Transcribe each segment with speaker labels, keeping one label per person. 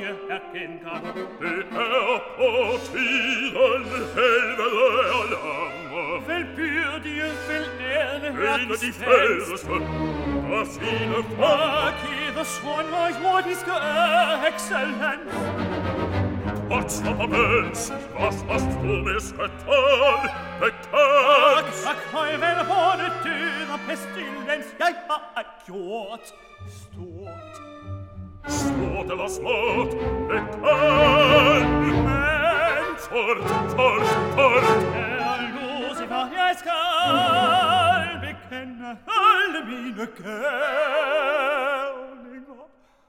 Speaker 1: jeg gengang.
Speaker 2: Det på tiden, helvede lange.
Speaker 1: Velbyrdige, velærende
Speaker 2: En af de fældeste, der sine
Speaker 1: Kæder svorn og jordiske excellens.
Speaker 2: Potsdamens, was du misgetan, bekannt.
Speaker 1: Tak, høj velhårde død og pestilens, jeg har gjort stort.
Speaker 2: Stort eller småt, bekannt.
Speaker 1: Men
Speaker 2: Tort.
Speaker 1: Lucifer, jeg skal bekende alle mine gerninger.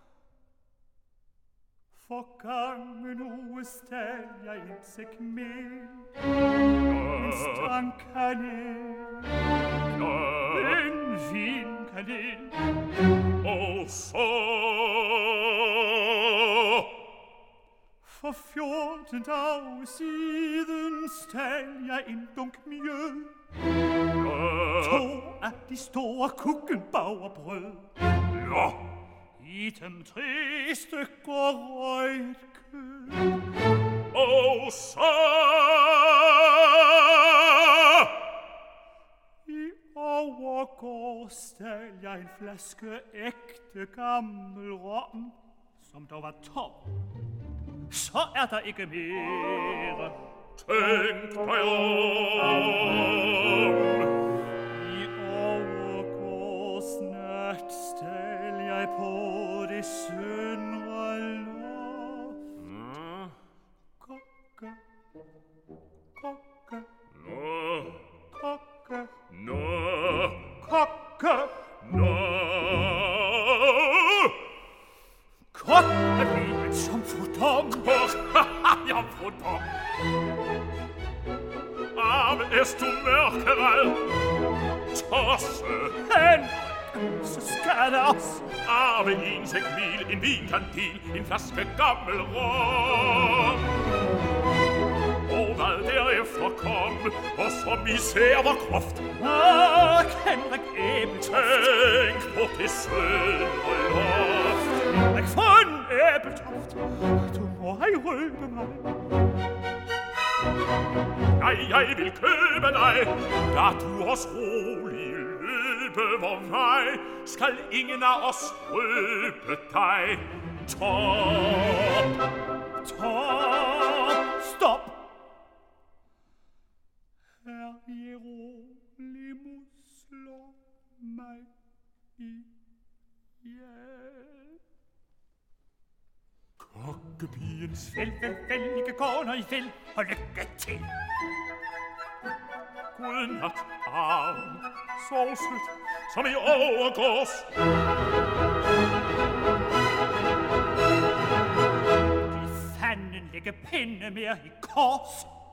Speaker 1: Forgangen uge stal jeg en sæk mel, en strand kanel, en vinkanel.
Speaker 2: Og så
Speaker 1: for 14 dage siden stal jeg en dunk mjød, 2 af de store kukkenbauerbrød.
Speaker 2: Ja,
Speaker 1: I dem 3 stykker røget kød.
Speaker 2: og så
Speaker 1: I overgår stal jeg en flaske ægte gammel rom, som dog var tom. Så er der ikke mere.
Speaker 2: tænk dig om.
Speaker 1: I overgår snart stal jeg på det søndre loft. Kokke, kokke,
Speaker 2: Nå,
Speaker 1: kokke,
Speaker 2: nå,
Speaker 1: kokke.
Speaker 2: nå.
Speaker 1: Kokke livet som fordom.
Speaker 2: Jomfru Dom. Arme est du mørkered, tosse.
Speaker 1: Henrik, så skal det os.
Speaker 2: Arme en sæk mil, en vinkandil, en flaske gammel rom. Og hvad derefter kom, og som især var groft.
Speaker 1: Henrik Æbeltoft.
Speaker 2: Tænk på det søndre loft.
Speaker 1: Henrik von Æbeltoft. Du må ej røbe mig.
Speaker 2: Nej, jeg vil købe dig, da du os rolig løbe vor vej. Skal ingen af os røbe dig. Top.
Speaker 1: Stop. Herr Hieronymus slår mig ihjel.
Speaker 2: Kokkepigens
Speaker 1: Ikke gå, når I vil, og lykke til.
Speaker 2: godnat arm, så sødt, som i overgås.
Speaker 1: De fanden lægge pinde mere i kors.